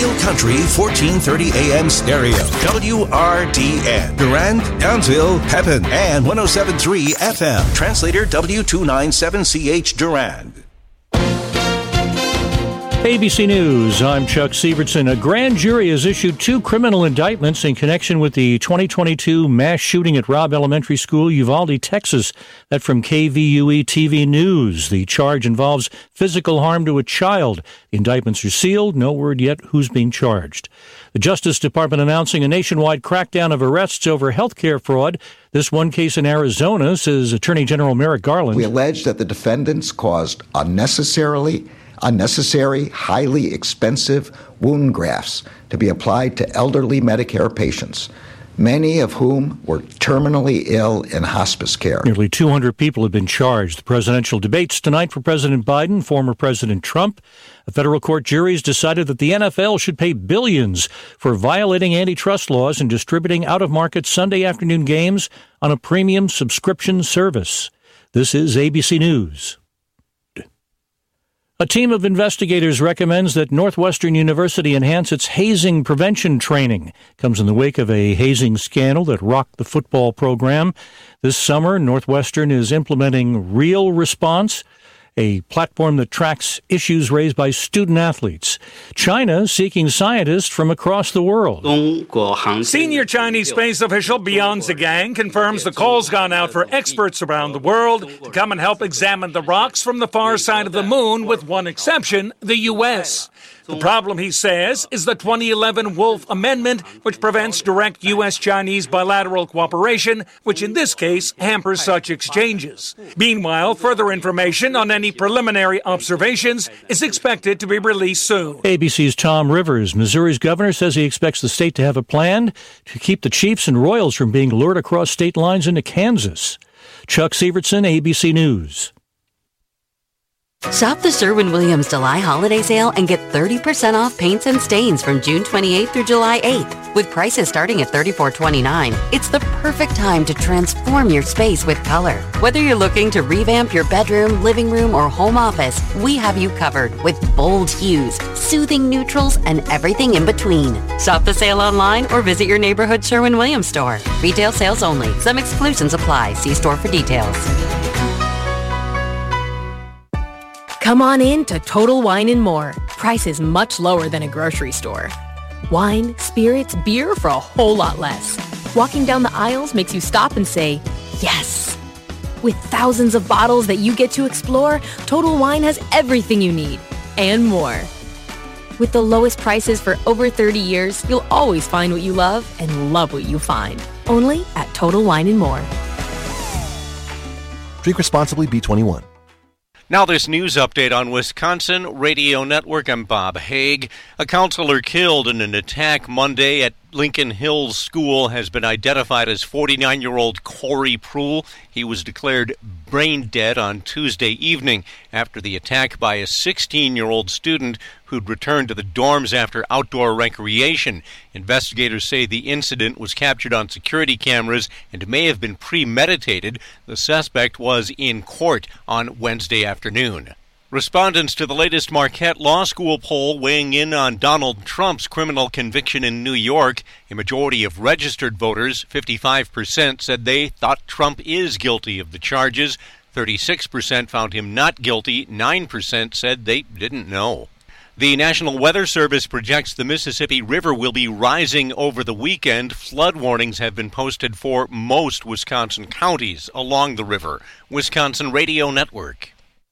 Real Country 1430 AM stereo. WRDN. Durand, Downsville, Pepin, and 107.3 FM. Translator W297CH Durand. ABC News, I'm Chuck Sievertson. A grand jury has issued 2 criminal indictments in connection with the 2022 mass shooting at Robb Elementary School, Uvalde, Texas. That from KVUE TV News. The charge involves physical harm to a child. The indictments are sealed. No word yet who's being charged. The Justice Department announcing a nationwide crackdown of arrests over healthcare fraud. This one case in Arizona, says Attorney General Merrick Garland. We allege that the defendants caused unnecessary, highly expensive wound grafts to be applied to elderly Medicare patients, many of whom were terminally ill in hospice care. Nearly 200 people have been charged. The presidential debates tonight for President Biden, former President Trump. A federal court jury has decided that the NFL should pay billions for violating antitrust laws and distributing out-of-market Sunday afternoon games on a premium subscription service. This is ABC News. A team of investigators recommends that Northwestern University enhance its hazing prevention training. Comes in the wake of a hazing scandal that rocked the football program. This summer, Northwestern is implementing Real Response, a platform that tracks issues raised by student athletes. China seeking scientists from across the world. Senior Chinese space official Bian Zhigang confirms the call's gone out for experts around the world to come and help examine the rocks from the far side of the moon, with one exception, the U.S. The problem, he says, is the 2011 Wolf Amendment, which prevents direct U.S.-Chinese bilateral cooperation, which in this case hampers such exchanges. Meanwhile, further information on any preliminary observations is expected to be released soon. ABC's Tom Rivers. Missouri's governor says he expects the state to have a plan to keep the Chiefs and Royals from being lured across state lines into Kansas. Chuck Sievertson, ABC News. Shop the Sherwin-Williams July holiday sale and get 30% off paints and stains from June 28th through July 8th. With prices starting at $34.29, it's the perfect time to transform your space with color. Whether you're looking to revamp your bedroom, living room, or home office, we have you covered with bold hues, soothing neutrals, and everything in between. Shop the sale online or visit your neighborhood Sherwin-Williams store. Retail sales only. Some exclusions apply. See store for details. Come on in to Total Wine & More. Prices much lower than a grocery store. Wine, spirits, beer for a whole lot less. Walking down the aisles makes you stop and say, yes. With thousands of bottles that you get to explore, Total Wine has everything you need and more. With the lowest prices for over 30 years, you'll always find what you love and love what you find. Only at Total Wine & More. Drink responsibly, B21. Now this news update on Wisconsin Radio Network. I'm Bob Haig. A counselor killed in an attack Monday at Lincoln Hills School has been identified as 49-year-old Corey Pruhl. He was declared brain dead on Tuesday evening after the attack by a 16-year-old student who'd returned to the dorms after outdoor recreation. Investigators say the incident was captured on security cameras and may have been premeditated. The suspect was in court on Wednesday afternoon. Respondents to the latest Marquette Law School poll weighing in on Donald Trump's criminal conviction in New York. A majority of registered voters, 55%, said they thought Trump is guilty of the charges. 36% found him not guilty. 9% said they didn't know. The National Weather Service projects the Mississippi River will be rising over the weekend. Flood warnings have been posted for most Wisconsin counties along the river. Wisconsin Radio Network.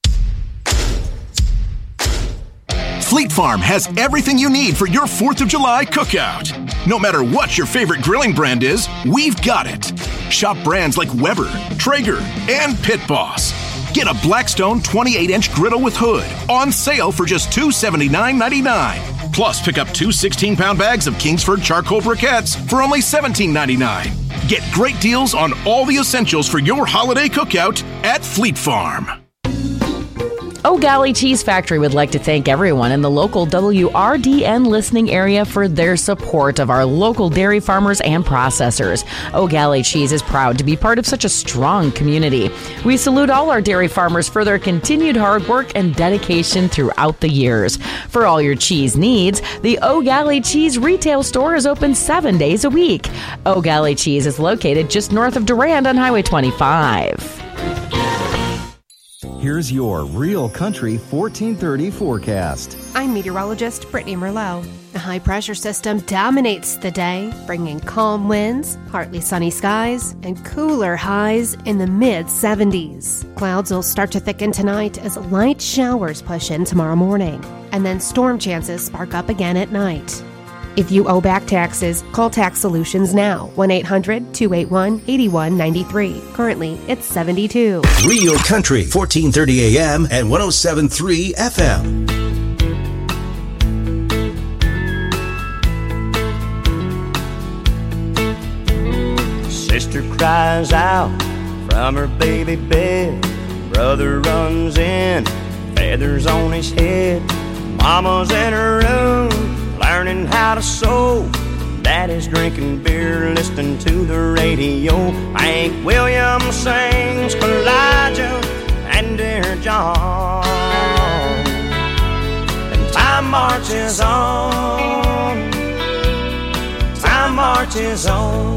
Fleet Farm has everything you need for your 4th of July cookout. No matter what your favorite grilling brand is, we've got it. Shop brands like Weber, Traeger, and Pit Boss. Get a Blackstone 28-inch griddle with hood on sale for just $279.99. Plus, pick up 2 16-pound bags of Kingsford charcoal briquettes for only $17.99. Get great deals on all the essentials for your holiday cookout at Fleet Farm. O'Galley Cheese Factory would like to thank everyone in the local WRDN listening area for their support of our local dairy farmers and processors. O'Galley Cheese is proud to be part of such a strong community. We salute all our dairy farmers for their continued hard work and dedication throughout the years. For all your cheese needs, the O'Galley Cheese retail store is open 7 days a week. O'Galley Cheese is located just north of Durand on Highway 25. Here's your Real Country 1430 forecast. I'm meteorologist Brittany Merlot. A high-pressure system dominates the day, bringing calm winds, partly sunny skies, and cooler highs in the mid-70s. Clouds will start to thicken tonight as light showers push in tomorrow morning, and then storm chances spark up again at night. If you owe back taxes, call Tax Solutions now. 1-800-281-8193. Currently, it's 72. Real Country, 1430 AM and 107.3 FM. Sister cries out from her baby bed. Brother runs in, feathers on his head. Mama's in her room, learning how to sew. Daddy's drinking beer, listening to the radio. Hank Williams sings Elijah and Dear John. And time marches on. Time marches on.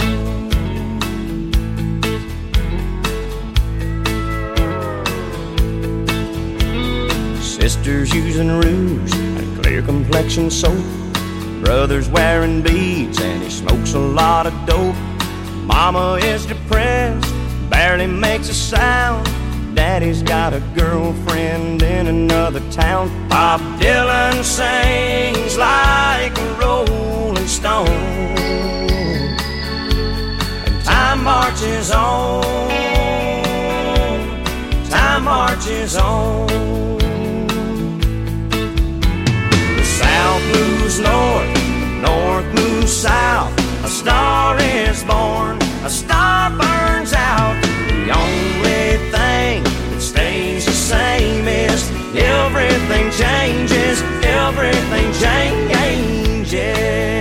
Sister's using rouge and clear complexion soap. Brother's wearing beads and he smokes a lot of dope. Mama is depressed, barely makes a sound. Daddy's got a girlfriend in another town. Bob Dylan sings like a rolling stone. And time marches on. Time marches on. South moves north, north moves south. A star is born, a star burns out. The only thing that stays the same is everything changes, everything changes.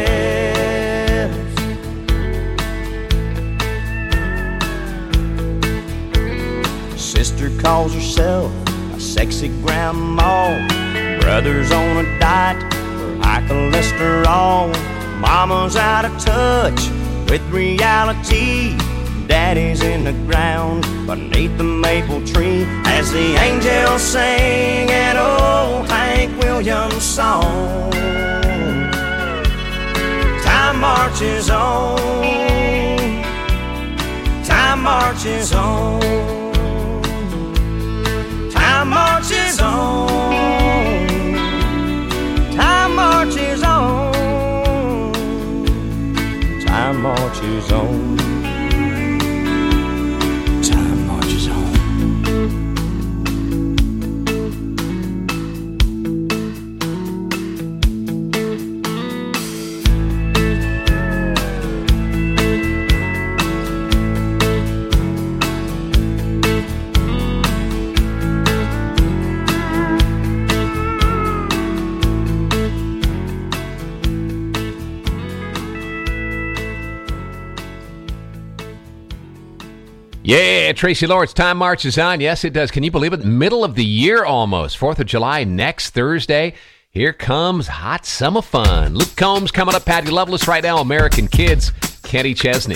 Sister calls herself a sexy grandma. Brother's on a diet for high cholesterol. Mama's out of touch with reality. Daddy's in the ground beneath the maple tree as the angels sing an old Hank Williams song. Time marches on. Time marches on. Time marches on. Time marches on. Time marches on. Time marches on. Yeah, Tracy Lawrence, time marches on. Yes, it does. Can you believe it? Middle of the year almost. 4th of July next Thursday. Here comes hot summer fun. Luke Combs coming up. Patty Loveless right now. American Kids. Kenny Chesney.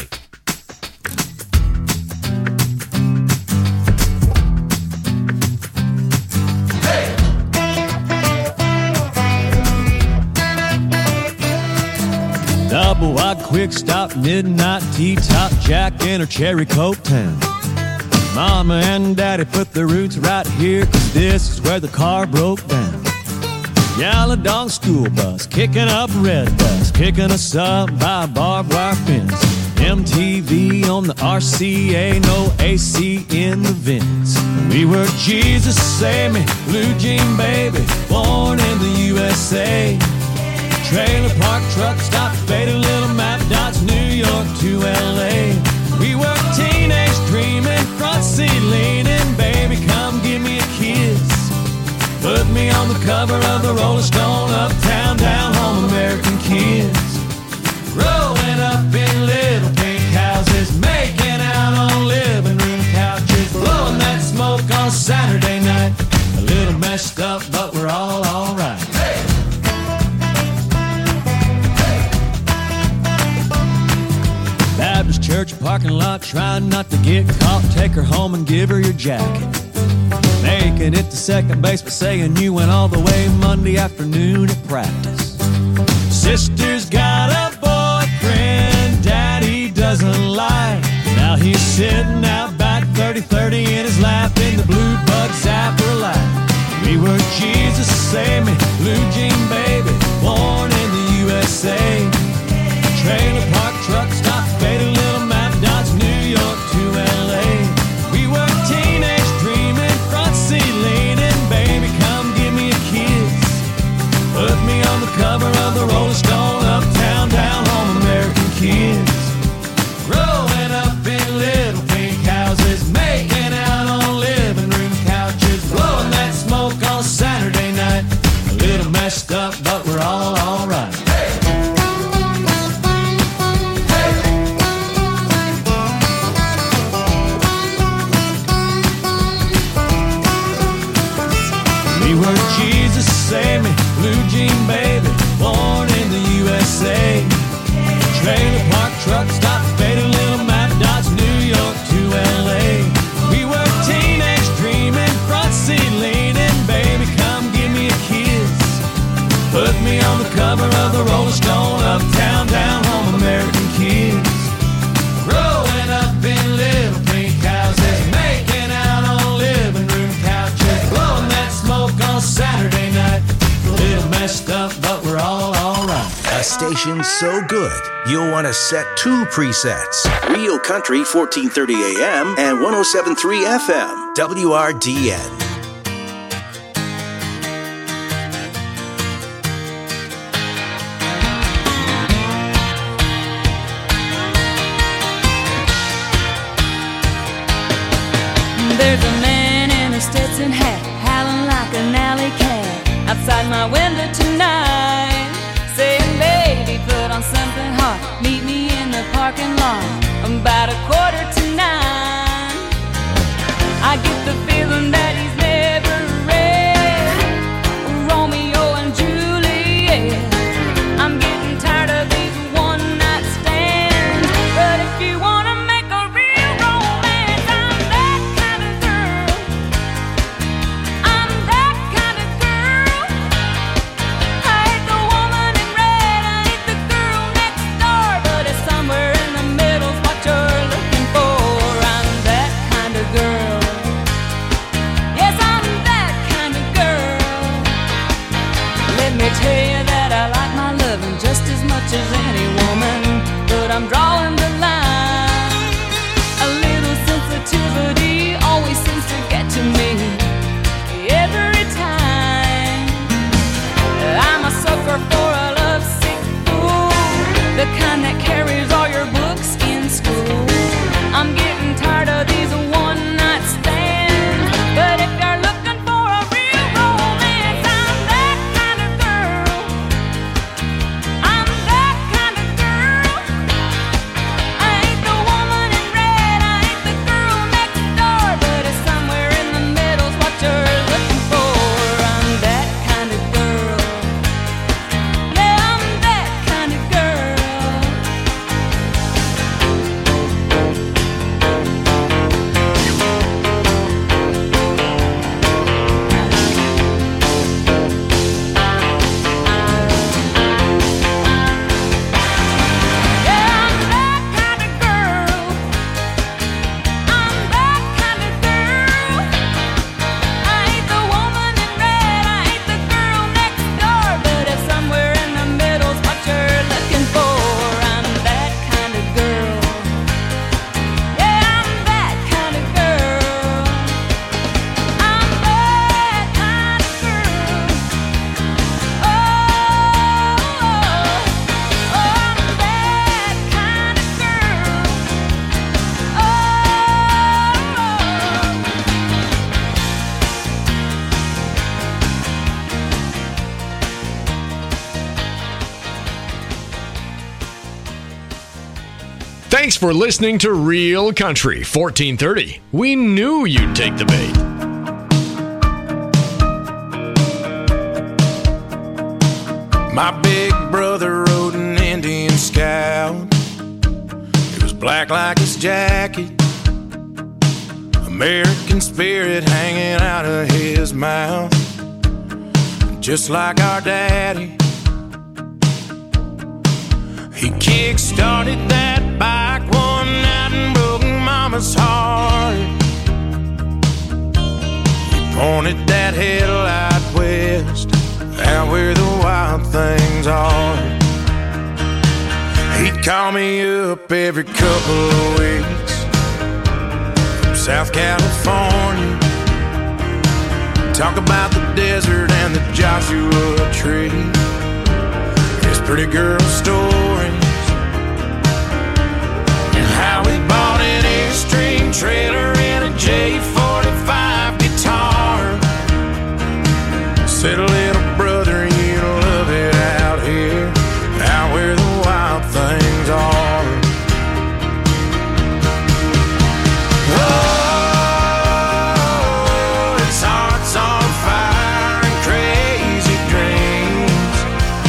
Double wide quick stop, midnight T-top, Jack in her cherry coke town. Mama and Daddy put their roots right here, 'cause this is where the car broke down. Yellow dog school bus, kicking up red bus, kicking us up by a barbed wire fence. MTV on the RCA, no AC in the vents. We were Jesus Save Me, blue jean baby, born in the USA. Trailer park truck stop, faded little map dots, New York to LA. We were teenage dreaming, front seat leaning, baby come give me a kiss. cover of the Rolling Stone, uptown, down home, American kids. Growing up in little pink houses, making out on living room couches, blowing that smoke on Saturday night. A little messed up, but we're all right. Hey! Baptist church parking lot, trying not to get caught. Take her home and give her your jacket. Making it to second base, but saying you went all the way Monday afternoon at practice. Sister's got a boyfriend Daddy doesn't like. Now he's sitting out back 30-30 in his lap in the blue bug zapper light. We were Jesus, save me, blue jean baby, born in the USA. Trailer park truck stop, faded little map dots, New York to LA. We were teenage dreaming, front seat leaning, baby come give me a kiss. Put me on the cover of the Rolling Stone, uptown, down home, American kids. Growing up in little pink houses, making out on living room couches, blowing that smoke on Saturday night. A little messed up, but we're all right. We were Jesus, save me, blue jean baby, born in the USA. Trailer park truck stop, faded little map dots, New York to LA. We were teenage dreaming, front seat leaning, baby come give me a kiss. Put me on the cover of the Rolling Stone, uptown, down home, American kids. Growing up in little pink houses, making out on living room couches, blowing that smoke on Saturday night. A little messed up, but we're all right. A station so good, you'll want to set two presets. Real Country 1430 AM and 107.3 FM. WRDN. There's a man in a Stetson hat, howling like an alley cat, outside my window tonight, saying, baby, put on something hot, meet me in the parking lot, about 8:45. I get the feeling that he's never read Romeo and Juliet. I'm getting tired of these one-night stands, but if you want to make a real romance, I'm that kind of girl. I'm that kind of girl. I ain't the woman in red, I ain't the girl next door, but it's somewhere in the middle's what you're looking for. I'm that kind of girl. Yes, I'm that kind of girl. Let me tell you that I like my loving just as much as any woman, but I'm drawing the line. A little sensitivity always seems to get to me every time. I'm a sucker for a lovesick fool, the kind that carries all your books in school. I'm getting tired of these one-night stands, but if you're looking for a real romance, I'm that kind of girl. I'm that kind of girl. I ain't the woman in red, I ain't the girl next door, but it's somewhere Thanks for listening to Real Country 1430. We knew you'd take the bait. My big brother rode an Indian Scout. It was black like his jacket, American spirit hanging out of his mouth, just like our daddy. He kick-started that bike one night and broke Mama's heart. He pointed that headlight west, out where the wild things are. He'd call me up every couple of weeks from South California, talk about the desert and the Joshua Tree, his pretty girl stories, and how he bought an Airstream trailer and a J45 guitar. Said, little brother, you love it out here, out where the wild things are. Oh, it's hearts on fire and crazy dreams.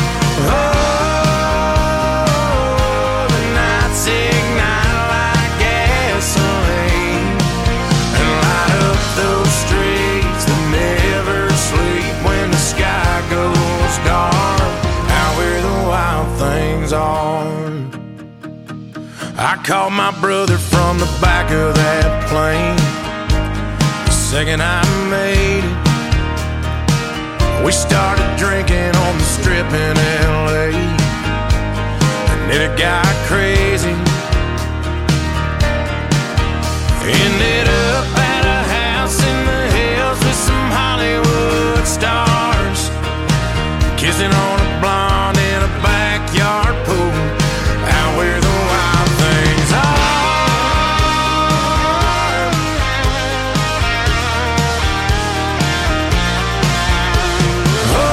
Oh, the nights ignite like gasoline and light up those streets that never sleep when the sky goes dark, out where the wild things are. I called my brother from the back of that plane the second I made it. We started drinking on the strip in LA, and then it got crazy. Ended up at a house in the hills with some Hollywood stars, kissing on a blonde in a backyard pool, out where the wild things are. Oh,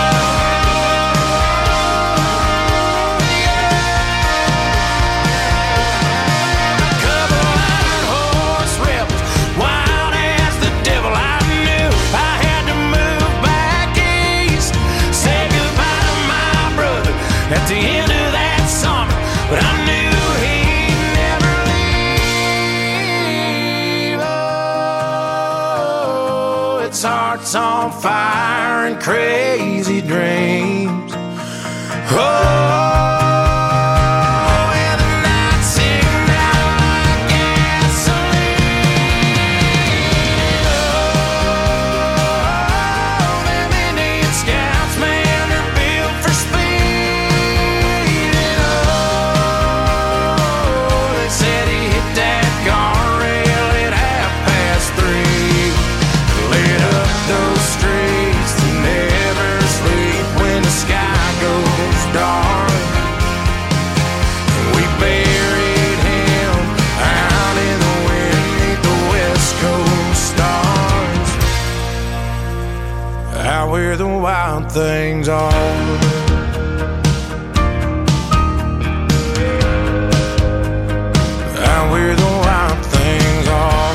yeah. A couple iron horse rebels, wild as the devil. I knew I had to move back east, say goodbye to my brother at the end of that summer, but I knew he'd never leave. Oh, it's hearts on fire and crazy dreams. Oh, and the nights ignite like gasoline. Oh, them Indian Scouts, man, they're built for speed. Oh, they said he hit that guardrail at 3:30, lit up those streets that never sleep when the sky goes dark. We buried him out in the wind beneath the West Coast stars, out where the wild things are. Out where the wild things are.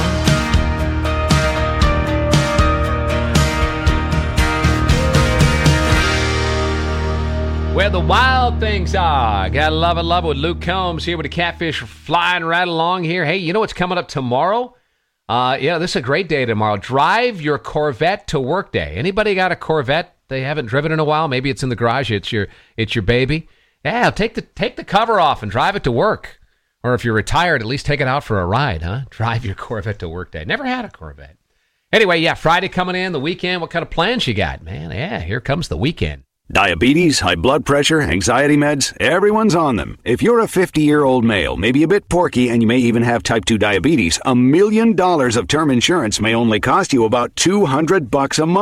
Where the wild things are. Gotta love it with Luke Combs here with the catfish flying right along here. Hey, you know what's coming up tomorrow? Yeah, this is a great day tomorrow. Drive your Corvette to work day. Anybody got a Corvette they haven't driven in a while? Maybe it's in the garage. It's your baby. Yeah, take the cover off and drive it to work. Or if you're retired, at least take it out for a ride, huh? Drive your Corvette to work day. Never had a Corvette. Anyway, yeah, Friday coming in, the weekend. What kind of plans you got, man? Yeah, here comes the weekend. Diabetes, high blood pressure, anxiety meds, everyone's on them. If you're a 50-year-old male, maybe a bit porky, and you may even have type 2 diabetes, $1 million of term insurance may only cost you about $200 a month.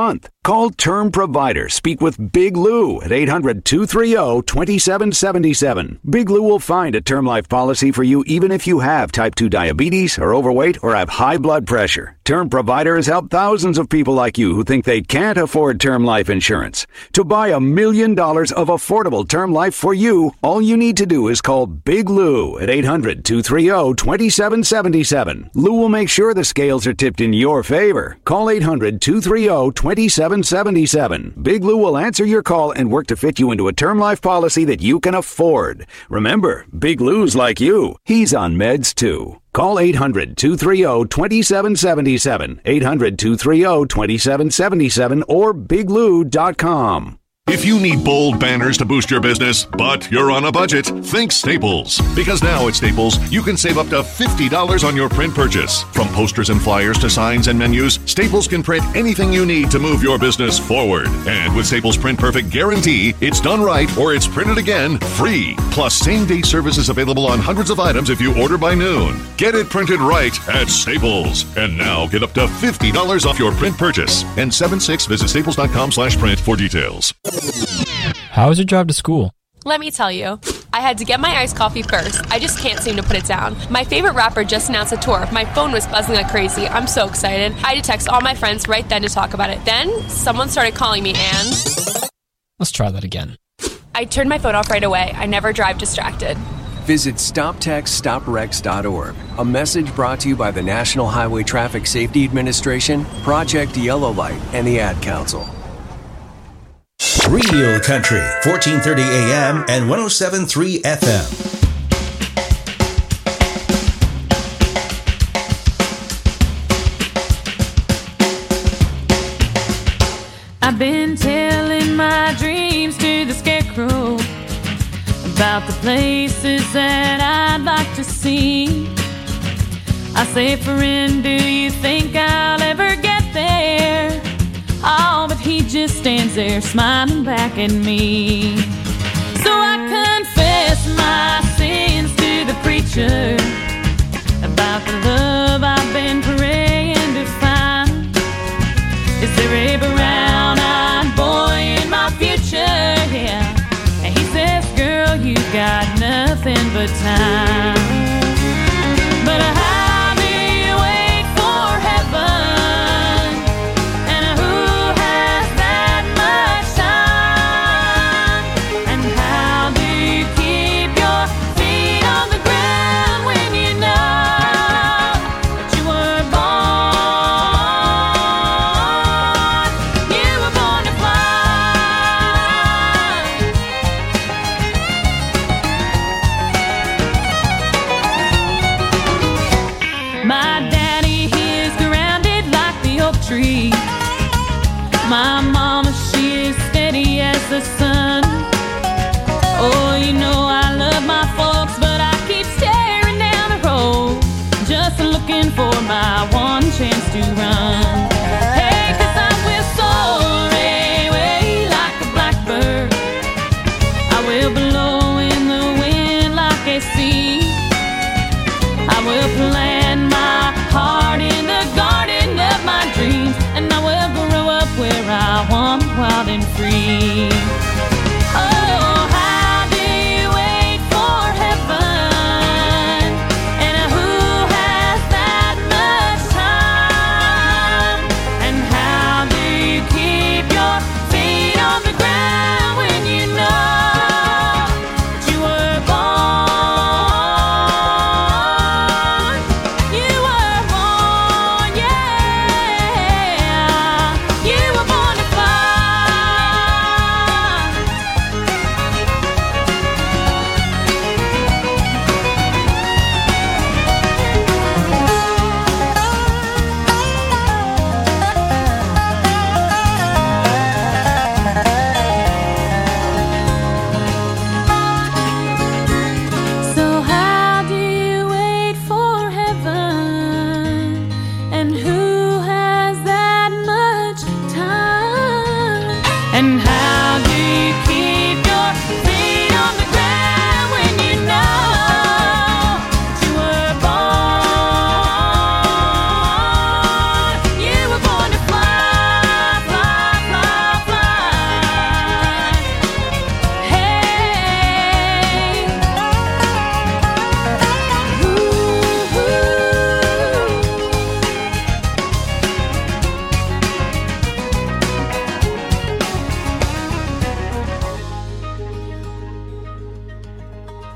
Call Term Provider. Speak with Big Lou at 800-230-2777. Big Lou will find a term life policy for you even if you have type 2 diabetes, are overweight, or have high blood pressure. Term Provider has helped thousands of people like you who think they can't afford term life insurance. To buy $1 million of affordable term life for you, all you need to do is call Big Lou at 800-230-2777. Lou will make sure the scales are tipped in your favor. Call 800-230-2777. Big Lou will answer your call and work to fit you into a term life policy that you can afford. Remember, Big Lou's like you. He's on meds too. Call 800-230-2777, 800-230-2777, or biglou.com. If you need bold banners to boost your business, but you're on a budget, think Staples. Because now at Staples, you can save up to $50 on your print purchase. From posters and flyers to signs and menus, Staples can print anything you need to move your business forward. And with Staples Print Perfect Guarantee, it's done right or it's printed again free. Plus, same-day service is available on hundreds of items if you order by noon. Get it printed right at Staples. And now get up to $50 off your print purchase. And 76, visit staples.com/print for details. How was your drive to school? Let me tell you, I had to get my iced coffee first. I just can't seem to put it down. My favorite rapper just announced a tour. My phone was buzzing like crazy. I'm so excited. I had to text all my friends right then to talk about it. Then, someone started calling me and... Let's try that again. I turned my phone off right away. I never drive distracted. Visit StopTextStopWrecks.org. A message brought to you by the National Highway Traffic Safety Administration, Project Yellow Light, and the Ad Council. Real Country, 1430 AM and 107.3 FM. I've been telling my dreams to the scarecrow about the places that I'd like to see. I say, friend, do you think I'll ever get there? Oh, but he just stands there smiling back at me. So I confess my sins to the preacher about the love I've been praying to find. Is there a brown-eyed boy in my future? Yeah. And he says, girl, you got nothing but time. But how do you wait for heaven?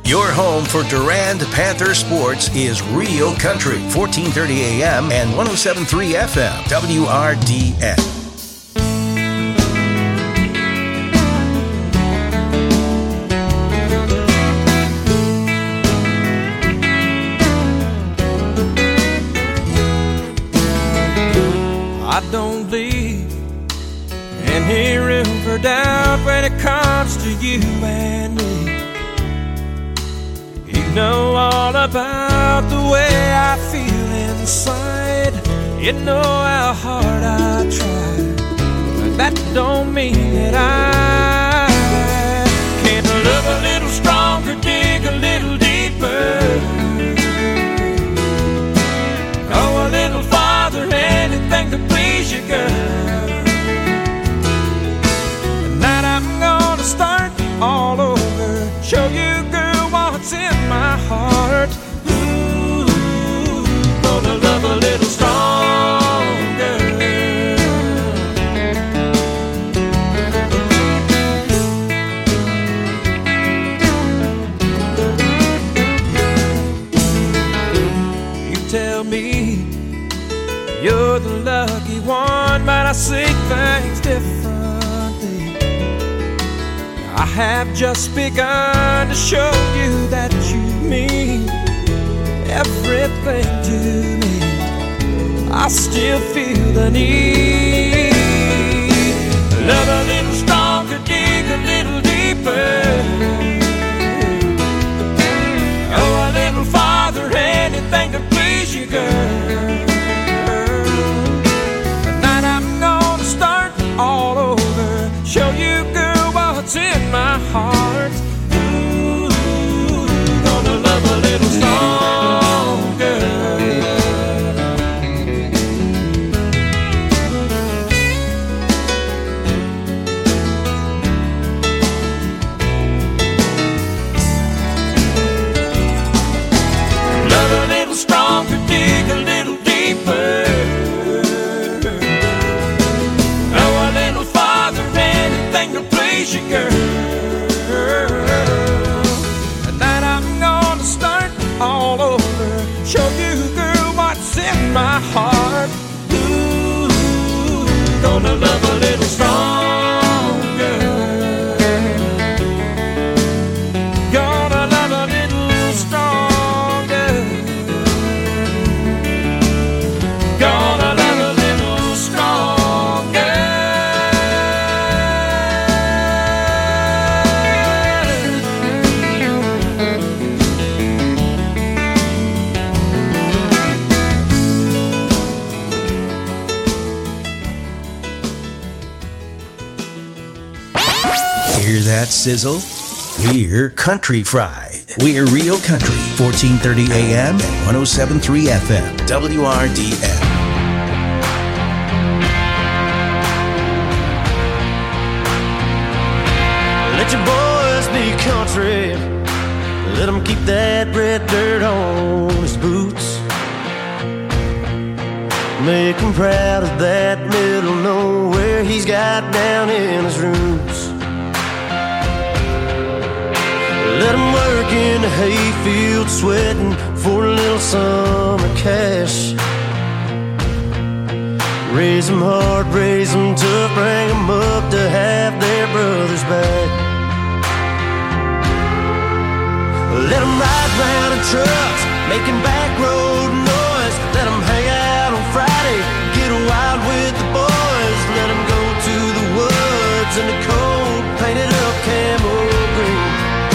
Your home for Durand Panther sports is Real Country, 1430 AM and 107.3 FM, WRDN. I don't leave any room for doubt when it comes to you and me. You know all about the way I feel inside. You know how hard I try, but that don't mean that I can't love a little stronger, dig a little deeper, go a little farther, anything to please you, girl. Tonight I'm gonna start all over, show you, girl, what's in my heart. Ooh, gonna love a little stronger. You tell me you're the lucky one, but I see things differently. I have just begun to show you that you mean everything to me. I still feel the need. Love a little stronger, dig a little deeper, go a little farther, anything to please you, girl. Tonight I'm gonna start all over, show you, girl, what's in my heart. Ooh, gonna love a little stronger. Love a little stronger, dig a little deeper, go a little farther, anything to please you, girl. Tonight I'm gonna start all over, show you, girl, what's in my heart. Ooh, gonna love a little stronger, gonna love a little stronger, gonna love a little stronger. Hear that sizzle? We're Country Fried. We're Real Country, 1430 AM and 107.3 FM, WRDN. Let your boys be country. Let them keep that red dirt on his boots. Make him proud of that middle nowhere he's got down in his roots. Let him work in the hayfield, sweating for a little summer cash. Raise them hard, raise them tough, bring them up to have their brothers back. Let them ride round in trucks, making back road noise. Let them hang out on Friday, get wild with the boys. Let them go to the woods in the cold, painted up camel green.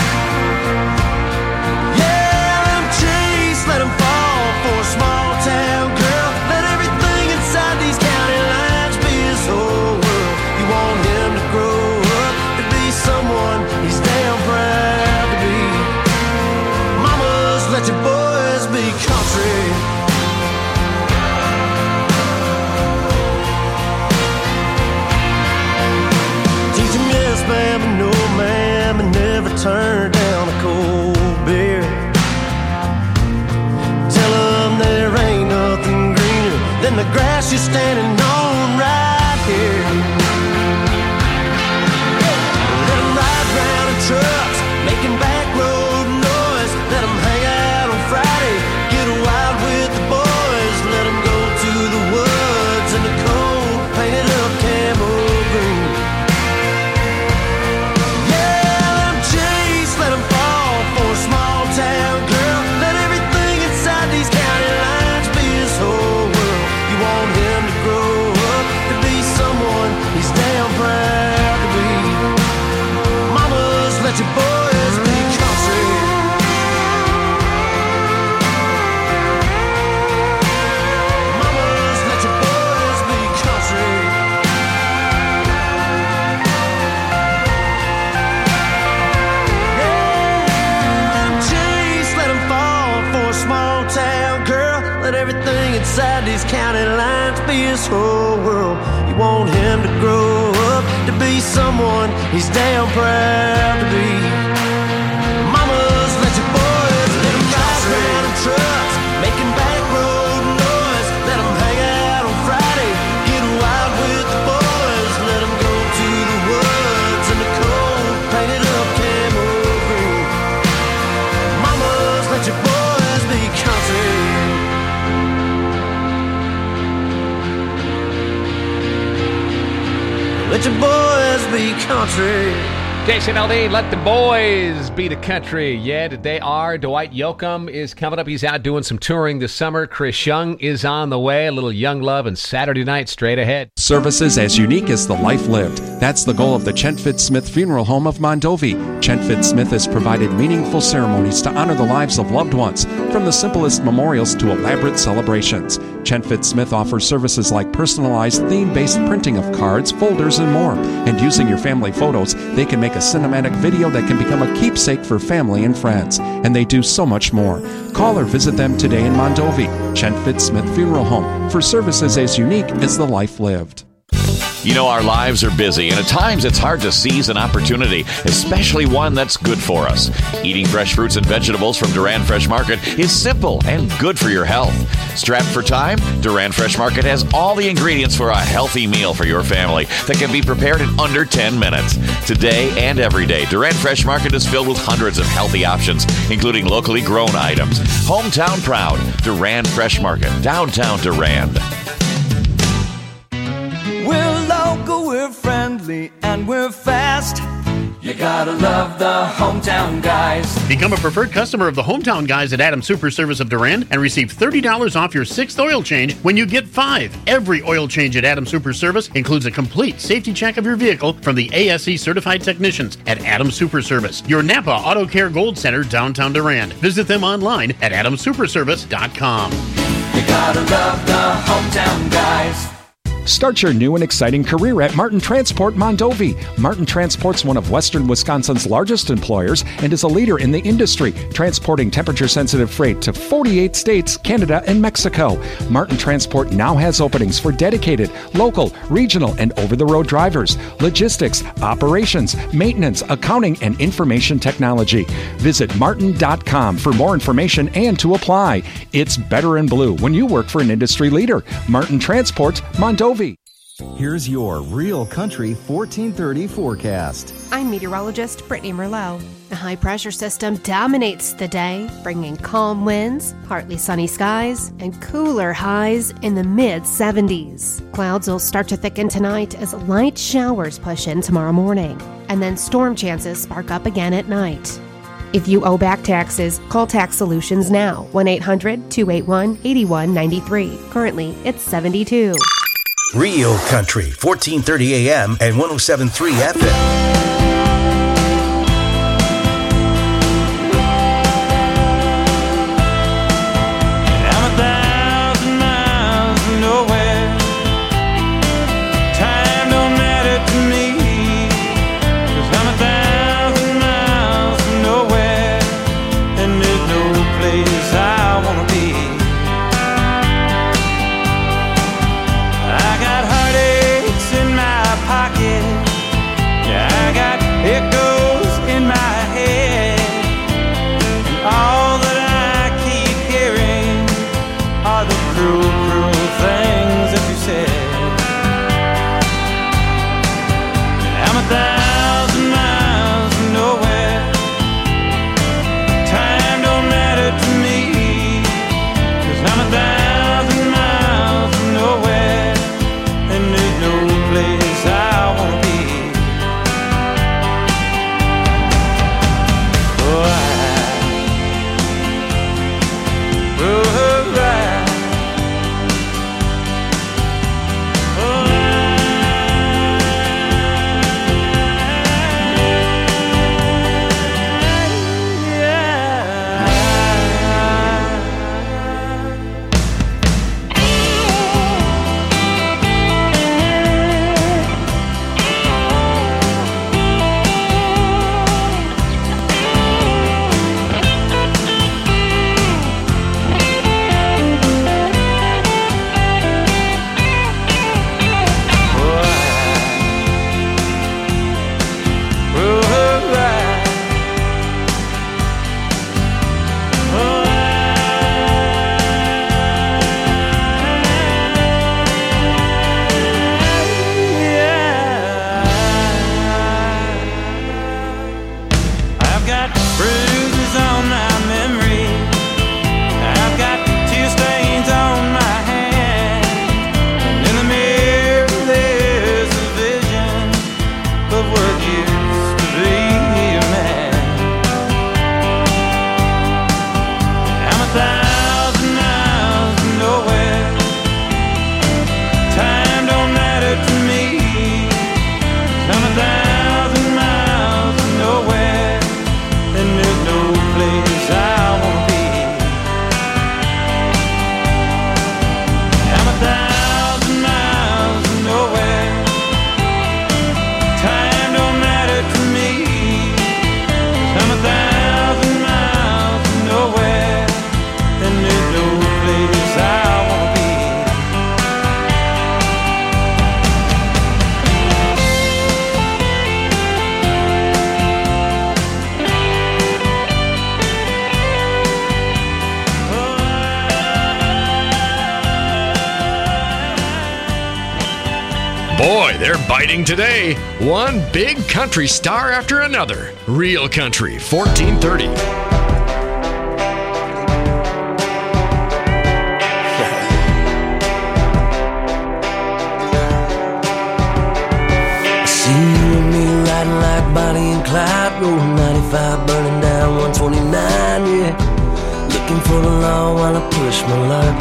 Let him fall for a small town girl. Let everything inside these county lines be his whole world. You want him to grow up to be someone he's damn proud to be. Mamas, let your boys be country. Teach him yes ma'am and no ma'am, and never turn down a cold beer. There ain't nothing greener than the grass you're standing on right here. Let them ride round in trucks, making back road noise. inside these county lines be his whole world. You want him to grow up to be someone he's damn proud to be. Mamas, let your boys let them ride around in trucks, making back road noise. Let them hang out on Friday, get wild with the boys. Let them go to the woods in the cold, painted up camo green. Mamas, let your boys be country. Let your boys be country. Jason Aldean, let the boys be the country. Yeah, they are. Dwight Yoakam is coming up. He's out doing some touring this summer. Chris Young is on the way. A little Young Love and Saturday night straight ahead. Services as unique as the life lived. That's the goal of the Chentford Smith Funeral Home of Mondovi. Chentford Smith has provided meaningful ceremonies to honor the lives of loved ones, from the simplest memorials to elaborate celebrations. Chentford Smith offers services like personalized theme-based printing of cards, folders, and more. And using your family photos, they can make a cinematic video that can become a keepsake for family and friends. And they do so much more. Call or visit them today in Mondovi. Chentford Smith Funeral Home, for services as unique as the life lived. You know, our lives are busy, and at times it's hard to seize an opportunity, especially one that's good for us. Eating fresh fruits and vegetables from Duran Fresh Market is simple and good for your health. Strapped for time, Duran Fresh Market has all the ingredients for a healthy meal for your family that can be prepared in under 10 minutes. Today and every day, Duran Fresh Market is filled with hundreds of healthy options, including locally grown items. Hometown proud, Duran Fresh Market, downtown Durand. We're local, we're friendly, and we're fast. You gotta love the Hometown Guys. Become a preferred customer of the Hometown Guys at Adams Super Service of Durand and receive $30 off your 6th oil change when you get 5. Every oil change at Adams Super Service includes a complete safety check of your vehicle from the ASE certified technicians at Adams Super Service, your Napa Auto Care Gold Center, downtown Durand. Visit them online at adamsuperservice.com. You gotta love the Hometown Guys. Start your new and exciting career at Martin Transport Mondovi. Martin Transport's one of Western Wisconsin's largest employers and is a leader in the industry, transporting temperature-sensitive freight to 48 states, Canada, and Mexico. Martin Transport now has openings for dedicated, local, regional, and over-the-road drivers, logistics, operations, maintenance, accounting, and information technology. Visit martin.com for more information and to apply. It's better in blue when you work for an industry leader. Martin Transport Mondovi. Here's your Real Country 1430 forecast. I'm meteorologist Brittany Merlot. A high-pressure system dominates the day, bringing calm winds, partly sunny skies, and cooler highs in the mid-70s. Clouds will start to thicken tonight as light showers push in tomorrow morning, and then storm chances spark up again at night. If you owe back taxes, call Tax Solutions now, 1-800-281-8193. Currently, it's 72. Real Country, 1430 AM and 107.3 FM. Yeah, I've got bruises on my memory. I've got tear stains on my hand. And in the mirror there's a vision of what used to be a man. I'm 1,000 miles from nowhere. Time don't matter to me. I'm 1,000 miles from nowhere, and there's no place I won't be. I'm 1,000 miles from nowhere. Time don't matter to me. I'm 1,000 miles from nowhere, and there's no place I won't be. Boy, they're biting today. One big country star after another. Real Country 1430. See you and me riding like Bonnie and Clyde, rolling 95, burning down 129, yeah. Looking for the law while I push my luck.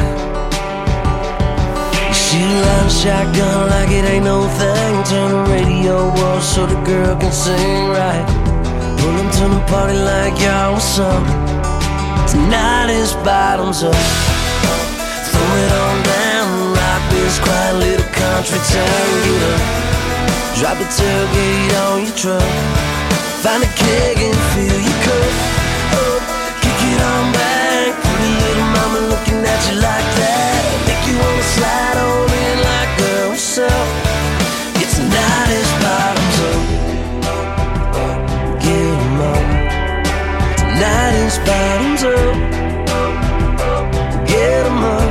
You shoot a line shotgun like it ain't no thing. Turn the radio off so the girl can sing right. Pull them to the party like y'all was some. Tonight is bottoms up. Throw it on down, rock this quiet little country town. Get up, drop the tailgate on your truck. Find a keg and fill your cup. Kick it on back, pretty little mama looking at you like that. Make you wanna slide on in like girl, what's up? It's tonight is bottoms up. Get 'em up. Tonight is bottoms up. Get 'em up.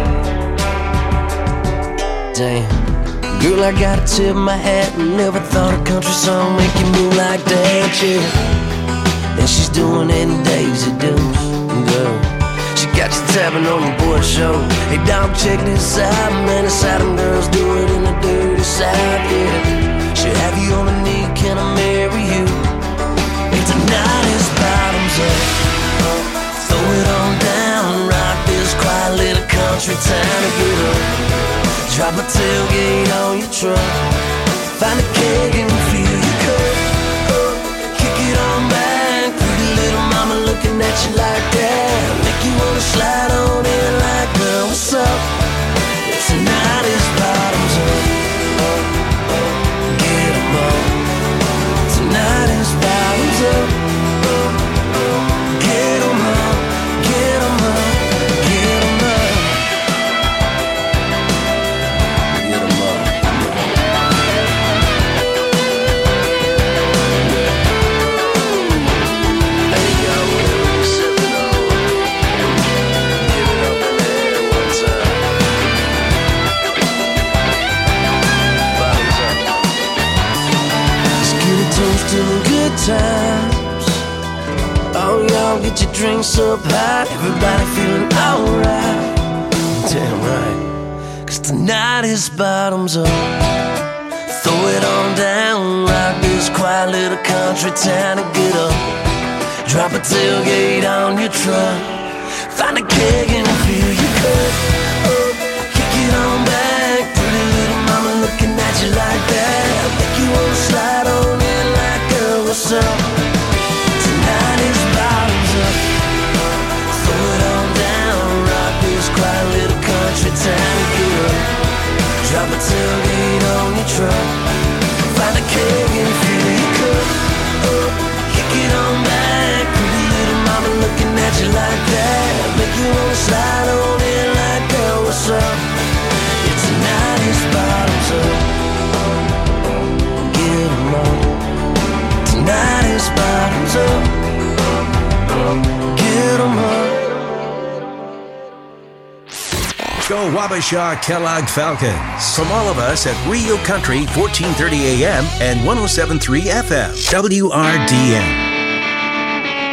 Damn, girl, I gotta tip my hat. Never thought a country song make you move like that, yeah. And she's doing it in Daisy Dukes, girl. She got you tapping on your boy show. Hey, dog, check this out, man. It's how them girls do it in the dirty South, yeah. She'll have you on a knee, can I marry you? And tonight is bottoms up. Throw it on down, rock this quiet little country town to get up. Drop a tailgate on your truck. Find a keg and fill your cup. Kick it on back, pretty little mama looking at you like that. Make you wanna slide on in like, girl, what's up? Tonight is bottoms up. Get 'em up. Tonight is bottoms up. Get 'em up. Get 'em up. Get 'em up. Get 'em up. Hey, yo, sip it over. Give it up in the air one time. Bottoms up. Let's get a toast to the good times. Oh, y'all get your drinks up high. Everybody feeling alright. Damn right. 'Cause tonight is bottoms up. Throw it on down, rock this quiet little country town and get up. Drop a tailgate on your truck. Find a keg and fill your cup. Kick it on back, pretty little mama looking at you like that. Make you wanna slide on in like, girl, what's up? Tonight is bottoms up. Throw it on down, rock this quiet little country town and get up. Drop a tailgate on your truck. Find a keg and fill your cup. Kick it on back, pretty little mama looking at you like that. Make you wanna slide on in like, girl, what's up? It's tonight is bottoms up. Get 'em up. Tonight is bottoms up. Get 'em up. Go Wabasha Kellogg Falcons. From all of us at Rio Country 1430 AM and 107.3 FM. WRDN.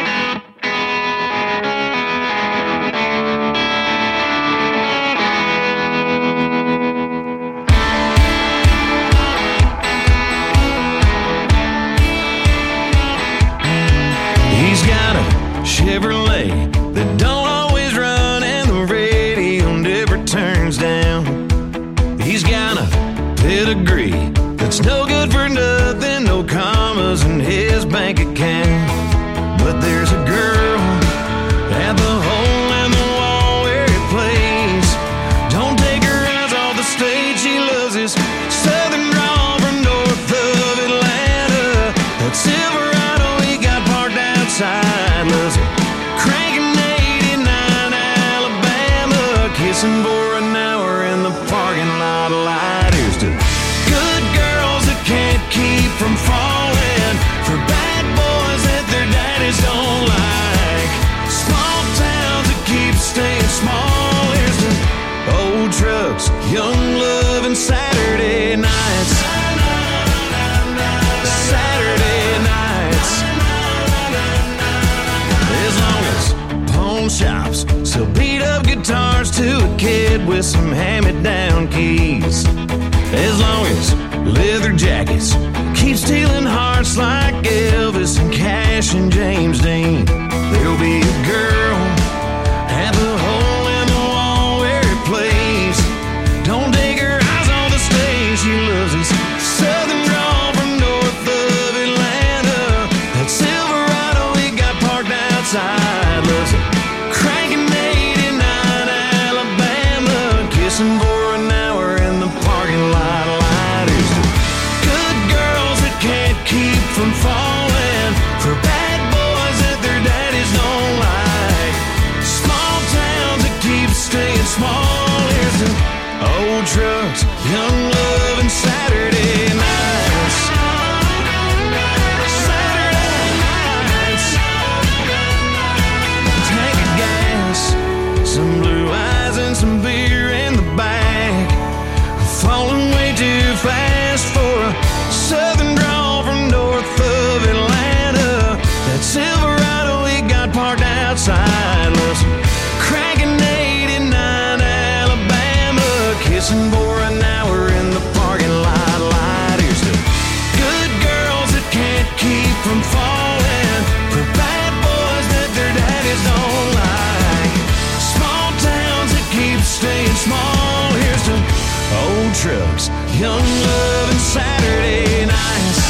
Chevrolet that don't always run and the radio never turns down. He's got a pedigree that's no good for nothing, no commas in his bank account. But there's a girl at the hole in the wall where he plays. Don't take her eyes off the stage, she loves his southern drawl from north of Atlanta. That Silverado he got parked outside, loves it cranking 89 Alabama, kissing for an hour in the parking lot light. Here's to good girls that can't keep from falling, for bad boys that their daddies don't like, small towns that keep staying small. Here's to old trucks, young love, and Saturday nights. Saturday nights. As long as pawn shops sell beat up guitars to a kid with some hand-me-down keys, as long as leather jackets keep stealing hearts like Elvis and Cash and James Dean, there'll be a girl at the hole in the wall where he plays. Don't take her eyes on the stage, she loves his southern drawl from north of Atlanta. That Silverado he got parked outside, loves it cranking 89 Alabama, kissing for an hour in the parking lot. Lighters to good girls that can't keep from falling, for bad boys that their daddies don't like, small towns that keep staying small. Here's to old trucks, young love, and Saturday nights. Saturday nights. Tank of gas, some blue eyes and some beer in the back, falling way too fast for a southern drawl from north of Atlanta. That Silverado he got parked outside, loves cranking 89 Alabama, kissing for an hour in the parking lot. Lighters to good girls that can't keep from falling, for bad boys that their daddies don't like, small towns that keep staying small. Here's to old trucks, young love, and Saturday nights.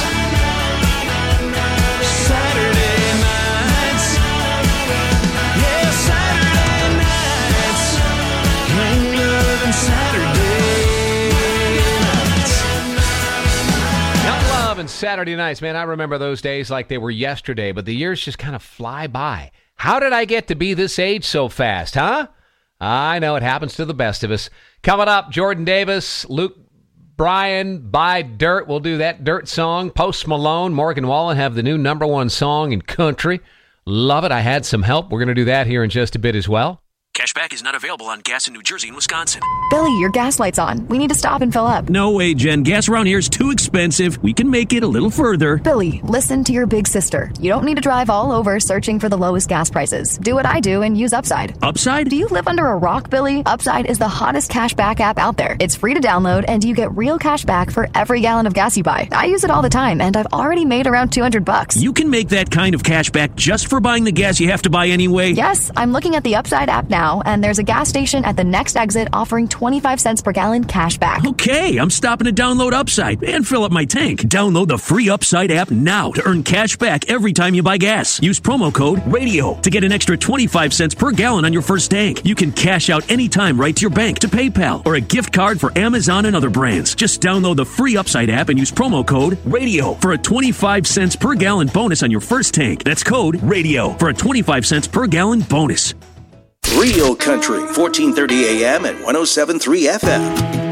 Saturday nights. Yeah, Saturday nights. Young love and Saturday nights. Young Love and Saturday nights, man. I remember those days like they were yesterday, but the years just kind of fly by. How did I get to be this age so fast, huh? I know it happens to the best of us. Coming up, Jordan Davis, Luke Bryan, Buy Dirt. We'll do that Dirt song. Post Malone, Morgan Wallen have the new #1 song in country. Love it. I had some help. We're going to do that here in just a bit as well. Cashback is not available on gas in New Jersey and Wisconsin. Billy, your gas light's on. We need to stop and fill up. No way, Jen. Gas around here is too expensive. We can make it a little further. Billy, listen to your big sister. You don't need to drive all over searching for the lowest gas prices. Do what I do and use Upside. Upside? Do you live under a rock, Billy? Upside is the hottest cashback app out there. It's free to download, and you get real cash back for every gallon of gas you buy. I use it all the time, and I've already made around $200. You can make that kind of cash back just for buying the gas you have to buy anyway? Yes, I'm looking at the Upside app now, and there's a gas station at the next exit offering 25 cents per gallon cash back. Okay, I'm stopping to download Upside and fill up my tank. Download the free Upside app now to earn cash back every time you buy gas. Use promo code RADIO to get an extra 25 cents per gallon on your first tank. You can cash out anytime right to your bank, to PayPal, or a gift card for Amazon and other brands. Just download the free Upside app and use promo code RADIO for a 25 cents per gallon bonus on your first tank. That's code RADIO for a 25 cents per gallon bonus. Real Country, 1430 AM and 107.3 FM.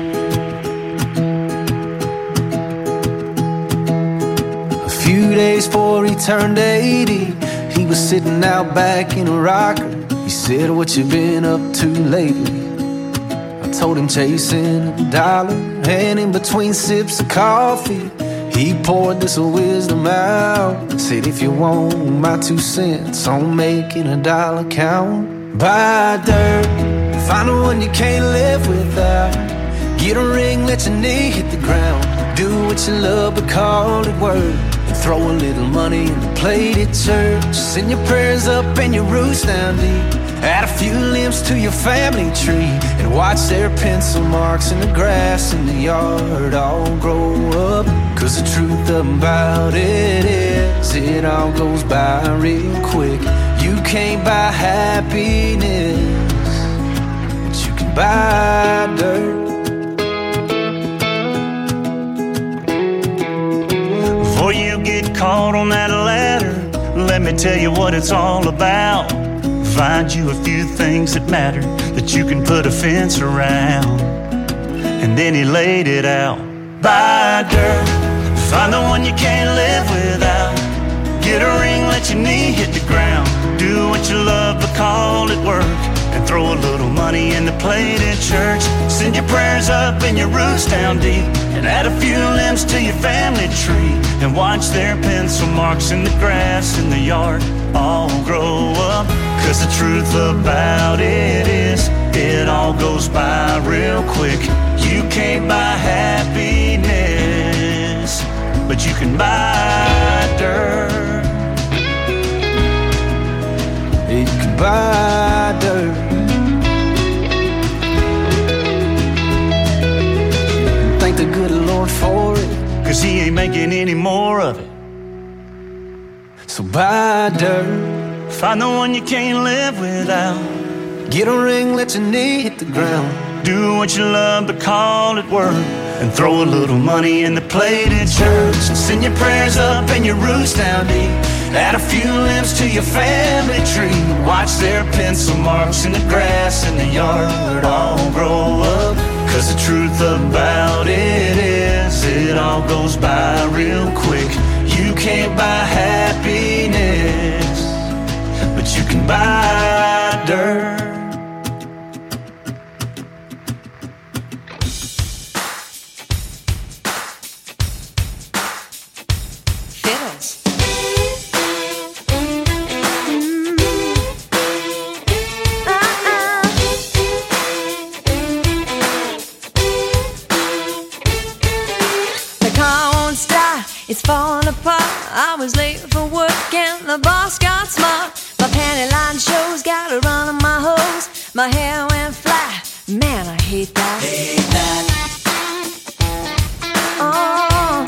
A few days before he turned 80, he was sitting out back in a rocker. He said, "What you been up to lately?" I told him chasing a dollar, and in between sips of coffee, he poured this wisdom out and said, "If you want my 2 cents on making a dollar count, buy dirt, find the one you can't live without. Get a ring, let your knee hit the ground. Do what you love, but call it work. and throw a little money in the plate at church. Send your prayers up and your roots down deep. Add a few limbs to your family tree and watch their pencil marks in the grass in the yard all grow up. 'Cause the truth about it is, it all goes by real quick. You can't buy happiness, but you can buy dirt. Before you get caught on that ladder, let me tell you what it's all about. Find you a few things that matter that you can put a fence around. And then he laid it out. Buy dirt, find the one you can't live without. Get a ring, let your knee hit the ground. Do what you love but call it work. And throw a little money in the plate at church. Send your prayers up and your roots down deep. And add a few limbs to your family tree. And watch their pencil marks in the grass in the yard all grow up. 'Cause the truth about it is, it all goes by real quick. You can't buy happiness, but you can buy dirt. You can buy dirt. Thank the good Lord for it, 'cause he ain't making any more of it. So buy dirt. Find the one you can't live without. Get a ring, let your knee hit the ground. Do what you love but call it work. And throw a little money in the plate at church. Send your prayers up and your roots down deep. Add a few limbs to your family tree. Watch their pencil marks in the grass in the yard all grow up. 'Cause the truth about it is, it all goes by real quick. You can't buy happiness, but you can buy dirt. It's falling apart. I was late for work and the boss got smart. My panty line shows, got a run on my hose. My hair went flat. Man, I hate that. Hate that. Oh.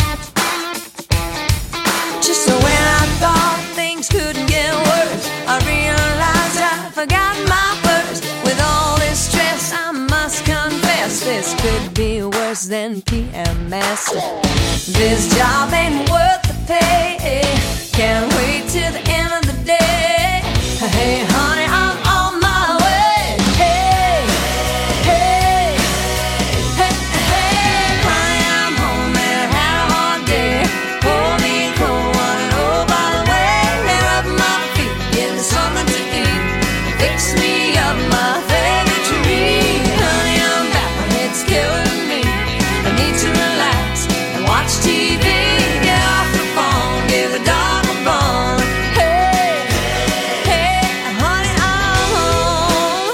Just so when I thought things couldn't get worse, I realized I forgot my purse. With all this stress, I must confess, this could be worse than PMS. This job ain't worth the pay. Can't wait till the end of the day. Hey, honey, I'm on my way. Hey, hey, hey, hey, honey, I'm home and had a hard day. Pour me a cold one, and oh, by the way, hair up my feet, give me something to eat. Fix me up my favorite tree. Honey, I'm back, my head's killing me. I need to relax and watch TV, get off the phone, give a dog a bone. Hey, hey, honey, I'm home.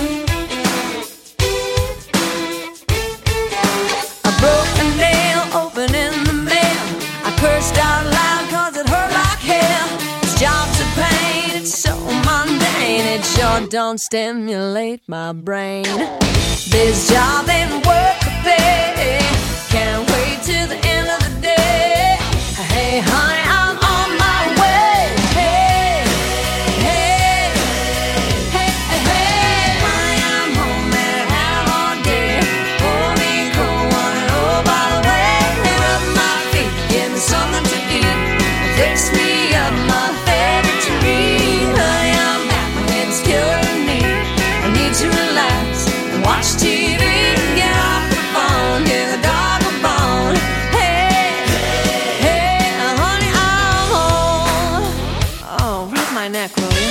A broken nail open in the mail. I cursed out loud 'cause it hurt like hell. This job's a pain, it's so mundane. It sure don't stimulate my brain. This job ain't worth the pay. Can't wait till the end of the day. Hey, honey, I'm on my way. Hey, hey, hey, hey, honey, I'm home and had a hard day. Pour me a cold one, and oh, by the way, hair up my feet, give me something to eat. Fix me up my favorite tree. Honey, I'm back, my head's killing me. I need to relax and watch TV and get off the phone, give a dog a bone. Hey, hey, honey, I'm home. Oh, rub my neck, will you?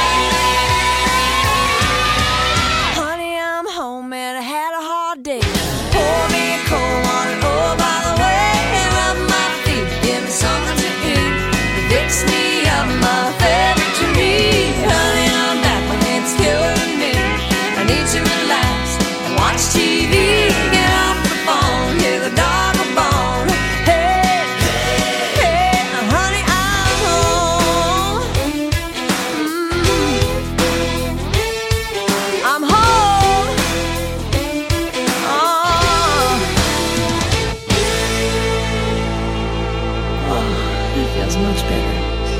Honey, I'm home and I had a hard day. feels much better.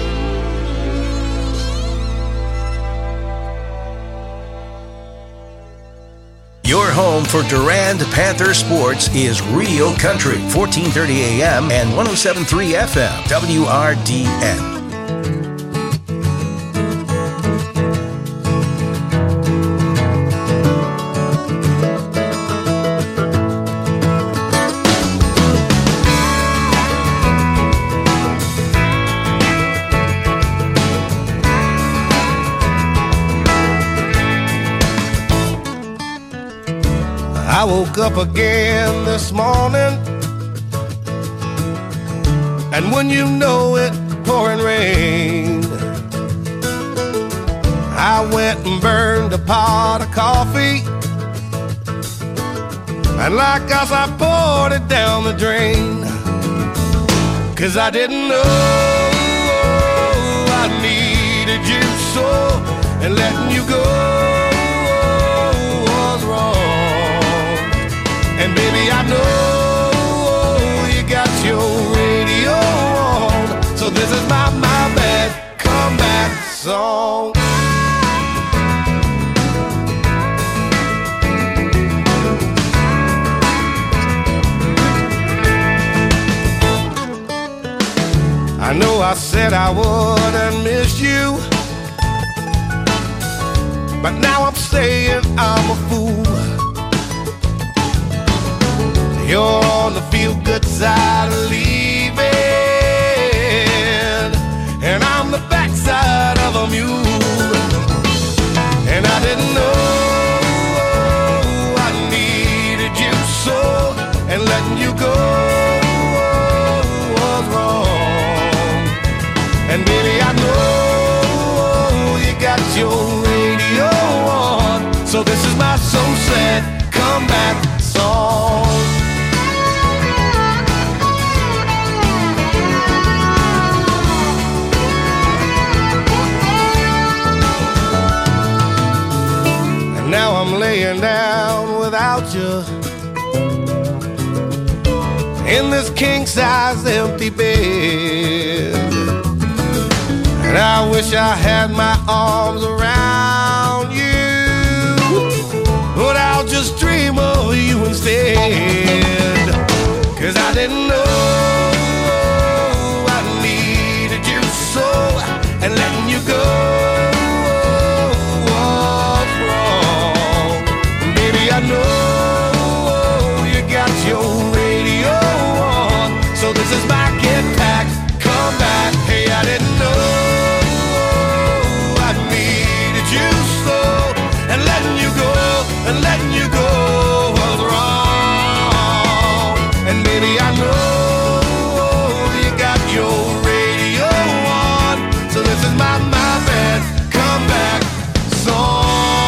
Your home for Durand Panther sports is Real Country, 1430 AM and 107.3 FM, WRDN. I woke up again this morning, and when you know it, pouring rain. I went and burned a pot of coffee, and like us I poured it down the drain. 'Cause I didn't know I needed you so, and letting you go was wrong. And baby, I know you got your radio on, so this is my bad comeback song. I know I said I wouldn't miss you, but now I'm saying I'm a fool. You're on the feel-good side of leaving, and I'm the backside of a mule. And I didn't know I needed you so, and letting you go was wrong. And baby, I know you got your radio on, so this is my so sad comeback song. Now I'm laying down without you in this king-size empty bed, and I wish I had my arms around you, but I'll just dream of you instead. 'Cause I didn't know I needed you so, and letting you go I know you got your radio on, so this is my get back, come back. Hey, I didn't know I needed you so, and letting you go was wrong. And baby, I know you got your radio on, so this is my bad comeback song.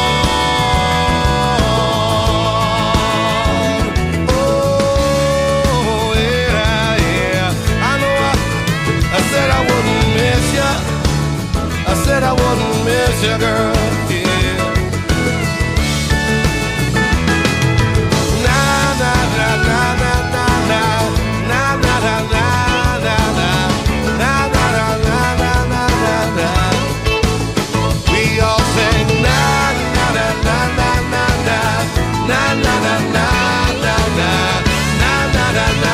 I wouldn't miss you, girl, yeah. Na na na na na na na na na na na na na na na na na. We all sing na na na na na na na na na na na na na na na na.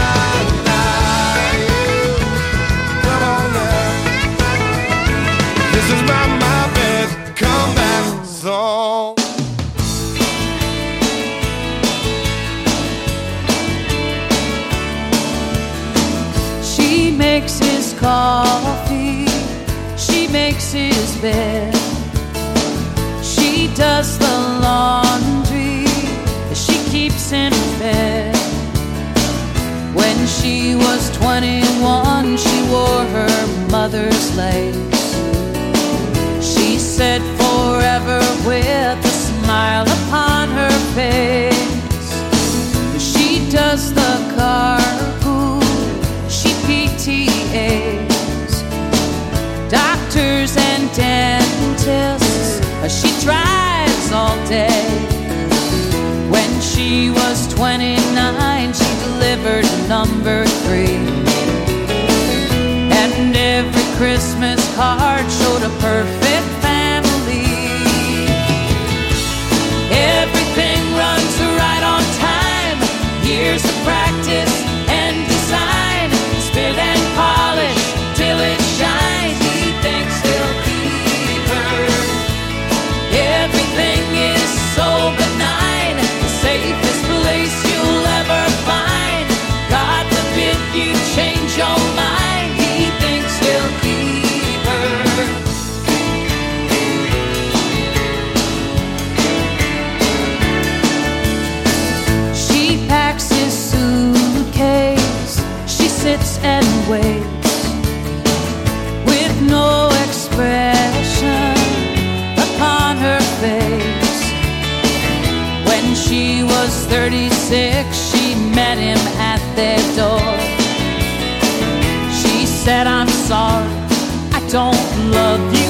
This is my bad comeback song. She makes his coffee, she makes his bed, she does the laundry, she keeps in bed. When she was 21, she wore her mother's lace. She said forever with a smile upon her face. She does the carpool, she PTAs, doctors and dentists, she drives all day. When she was 29, she delivered number 3. And sits and waits with no expression upon her face. When she was 36, she met him at their door. She said, I'm sorry, I don't love you